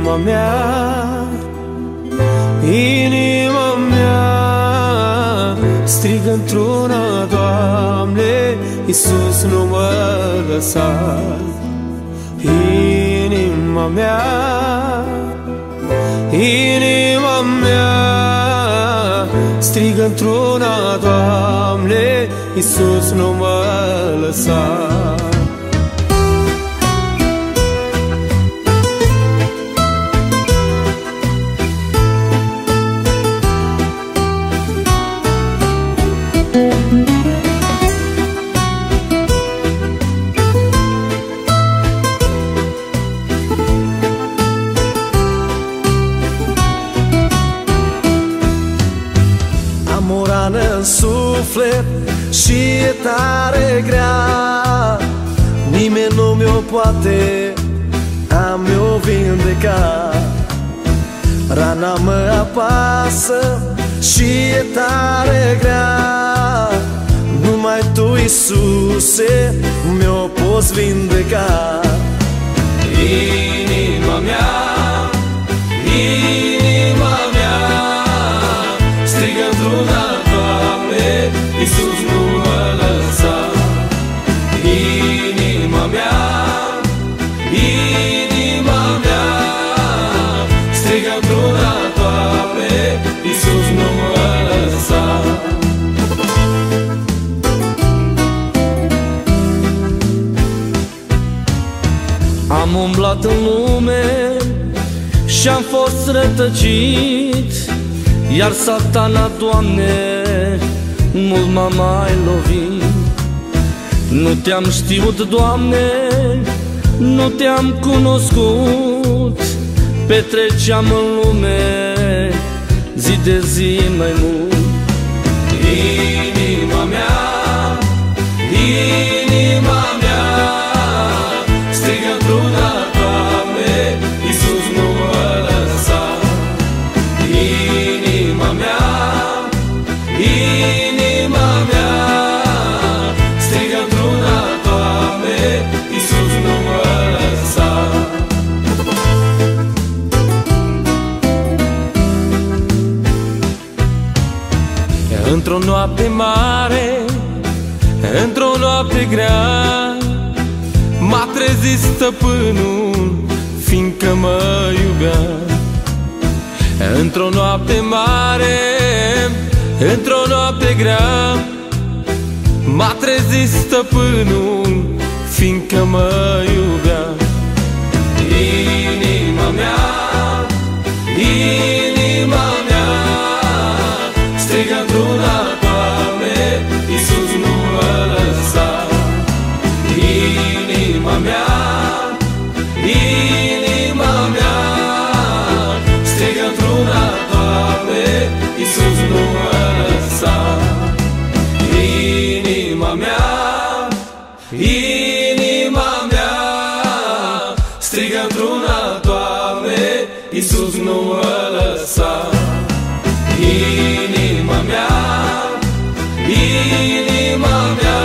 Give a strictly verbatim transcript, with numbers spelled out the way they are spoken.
Inima mea, inima mea strigă într-una, Doamne, Iisus, nu mă lăsa. Inima mea, inima mea strigă într-una, Doamne, Iisus, nu mă lăsa. Am o rană în suflet și e tare grea, nimeni nu mi-o poate a mi-o vindeca. Rana mă apasă și e tare grea, numai Tu, Iisuse, mi-o poți vindeca. Inima mea, inima mea strigă într-una, Doamne, Iisus, nu mă lăsa. Inima mea, inima mea strigă într-una, Doamne, Iisus, nu mă lăsa. Am umblat în lume și-am fost rătăcit, iar Satana, Doamne, mult m-a mai lovit. Nu Te-am știut, Doamne, nu Te-am cunoscut, petreceam în lume zi de zi mai mult. Inima mea, inima mea strigă într-una, Doamne, Iisus, nu mă lăsa. Inima mea, inima mea strigă într-una, Doamne, Iisus, nu mă lăsa. Într-o noapte mare, într-o noapte grea, m-a trezit stăpânul, fiindcă mă iubea. Într-o noapte mare, într-o noapte grea, m-a trezit stăpânul, fiindcă mă iubea. Inima mea, inima mea strigă într-una, Doamne, Iisus, nu mă lăsa. Inima mea, inima mea strigă într-una, Doamne, Iisus, nu mă lăsa. Inima mea, inima mea strigă într-una, Doamne, Iisus, nu mă lăsa. Inima mea, inima mea